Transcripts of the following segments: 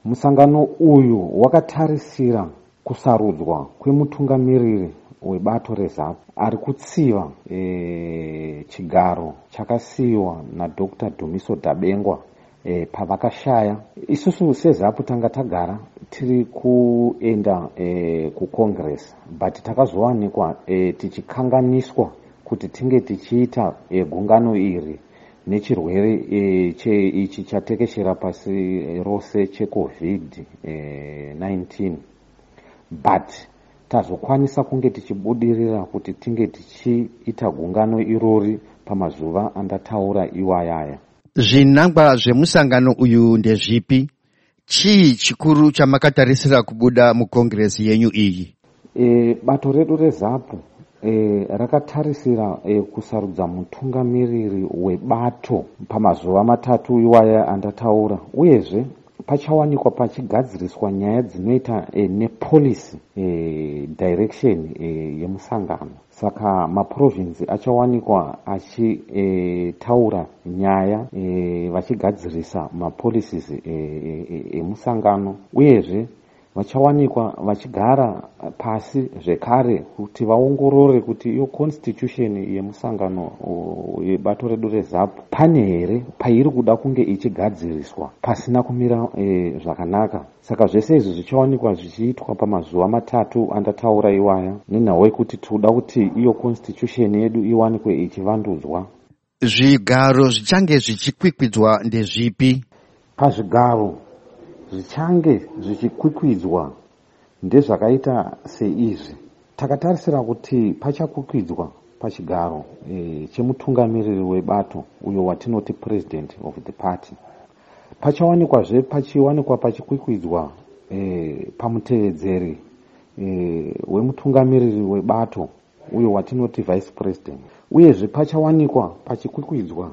Musangano uyu wakatarisira kusarudzwa kwemutungamiriri webato reZAPU ari kutsiva chigaro chakasiyiwa naDr. Dumiso Dabengwa pavakashaya. Isusu seZAPU tanga tagara tiri kuenda kuCongress, but takazowanikwa tichikanganiswa kuti tinge tichiita gungano iri nechirwere ichi chatekeshera pasi rose cheCovid-19, but tazokwanisa kunge tichibudirira kuti tinge tichiita gungano irori pamazuva andataura iwayaya. Zvinangwa zvemusangano uyu ndezvipi? Chii chikuru chamakatarisira kubuda mukongresi yenyu iyi? Bato redu reZAPU rakatarisira kusarudza mutungamiriri webato pamazuva matatu iwaya andataura, uyezve pachawanikwa pachigadziriswa nyaya dzinoita nepolicy direction yemusangano. Saka maprovinsi achawanikwa achitaura nyaya vachigadzirisa mapolicies emusangano, uyezve vachawanikwa vachigara pasi zvekare kuti vaongorore kuti iyo constitution yemusangano yebato redu reZAPU pane here pairi kuda kunge ichigadziriswa pasina kumira zvakanaka. Saka zvese izvi zvichawanikwa zvichiitwa pamazuva matatu andataura iwaya, nenhau yekuti tinoda kuti iyo constitution yedu iwanikwe ichivandudzwa. Zvigaro zvichange zvichikwikwidzwa ndezvipi? Pazvigaro zvichange zvichikwikwidzwa ndezvakaita seizvi. Takatarisira kuti pachakwikwidzwa pachigaro chemutungamiriri webato uyo watinoti president of the party. Pachawanikwa pachikwikwidzwa pamutevedzeri wemutungamiriri webato uyo watinoti vice president, uyezve pachawanikwa pachikwikwidzwa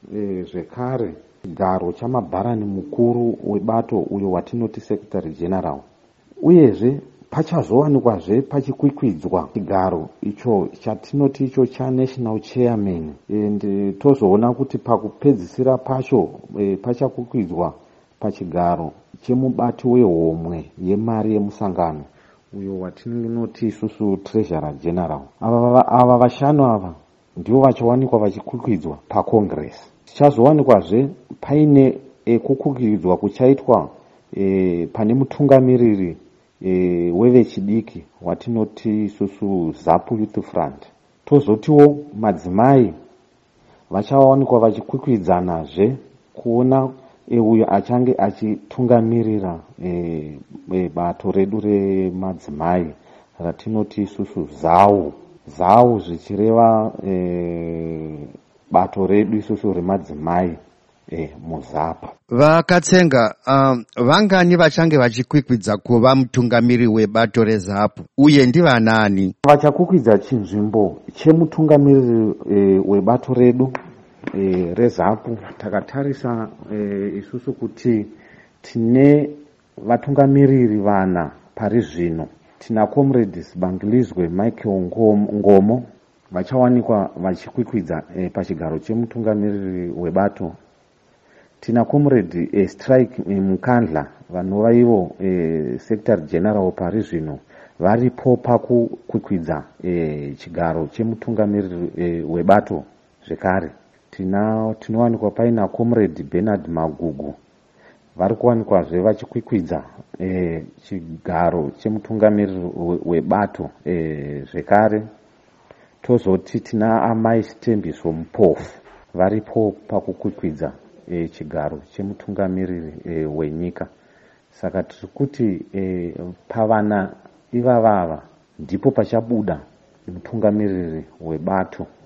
zvekare chigaro chamabharani mukuru webato uyo watinoti secretary general, uyezve pachazowanikwazve pachikwikwidzwa chigaro icho chatinoti icho chaNational Chairman, and tozoona kuti pakupedzisira pacho pachakwikwidzwa pachigaro chemubati wehomwe yemari yemusangano uyo watinoti isusu Treasurer General. Ava vashanu ava ndivo vachawanikwa vachikwikwidzwa paCongress. Chichazowanikwazve paine kukwikwidzwa kuchaitwa pane mutungamiriri wevechidiki watinoti isusu ZAPU Youth Front. Tozotiwo madzimai vachawanikwa vachikwikwidzanazve kuona uyo achange achitungamirira bato redu remadzimai ratinoti isusu ZAU zvichireva bato redu isusu remadzimai muZAPU. Vakatsenga, vangani vachange vachikwikwidza kuva mutungamiri webato reZAPU uye ndivanani? Vachakwikwidzwa chinzvimbo chemutungamiriri webato redu reZAPU. Takatarisa isusu kuti tine vatungamiriri vana pari zvino. Tina comrades Bangilizwe Michael Ngomo vachawanikwa vachikwikwidza pachigaro chemutungamiriri webato. Tina comrade Strike Mukandla vanova ivo secretary general pari zvino varipo pakukwikwidza chigaro chemutungamiriri webato zvekare. Tinowanikwa paina comrade Bernard Magugu vari kuwanikwazve vachikwikwidza chigaro chemutungamiriri webato zvekare. Tozoti tina amai Sitembiso Mupofu varipo pakukwikwidza chigaro chemutungamiriri wenyika. Saka tiri kuti pavana ivavava ndipo pachabuda mutungamiriri webato